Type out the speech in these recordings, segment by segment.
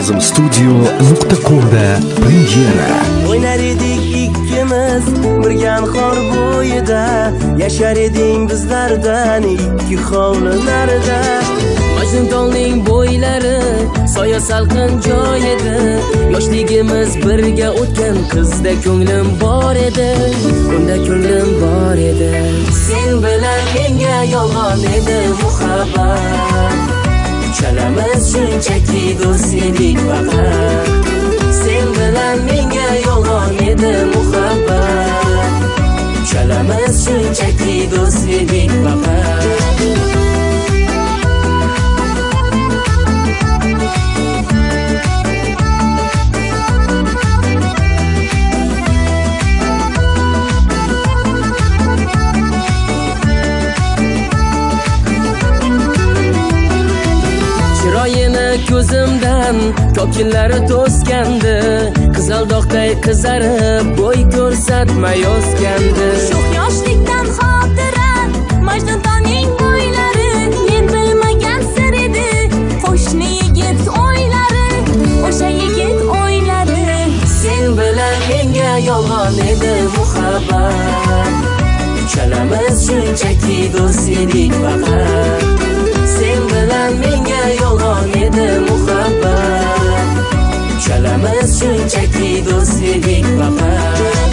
Nozimstudio.com'da premyera. O'ynar edik ikkimiz birgan qor bo'yida, yashar eding bizlardan ikki hovli narida. Majnuntolning bo'ylari soya salqin joy edi, yoshligimiz birga o'tgan qizda ko'nglim bor edi, unda ko'nglim bor edi. Sen bilan menga yolg'on edi muhabbat, uchalamiz shunchaki do'st edik faqat. Sen bilan menga yolg'on edi muhabbat, uchalamiz shunchaki do'st edik faqat. Ko'zimdan ko'killari to'sgandi, qizaldoqday qizarib bo'y ko'rsatmay o'sgandi. Sho'x yoshlikdan xotira Majnuntolning bo'ylari, men bilmagan sir edi qo'shni yigit o'ylari, o'sha yigit o'ylari. Sen bilan menga yolg'on edi muhabbat, uchalamiz shunchaki do'st edik faqat. Sen bilan menga yolg'on edi muhabbat, uchalamiz shunchaki do'st edik faqat.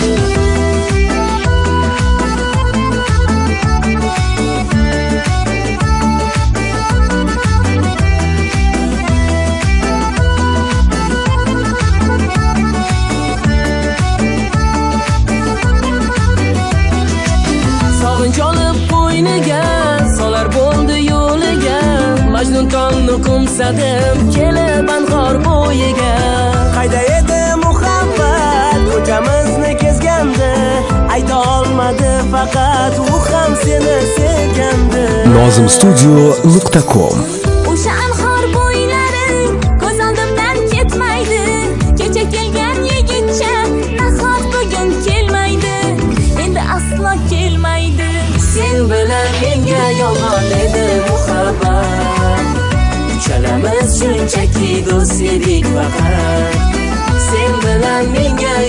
Sog'inch olib qo'yniga solar bo'ldi yo'liga, Majnuntolni qo'msadim kelib anhor bo'yiga. Qayda edi muhabbat ko'chamizni kezgandi, ayta olmadi faqat u ham seni sevgandi. Nozimstudio.com. O'sha anhor bo'ylari ko'z oldimdan ketmaydi, kecha kelgan yigitcha nahot bugun kelmaydi, endi aslo kelmaydi. Sen bilan menga yolg'on edi muhabbat, uchalamiz shunchaki do'st edik faqat. Sen bilan menga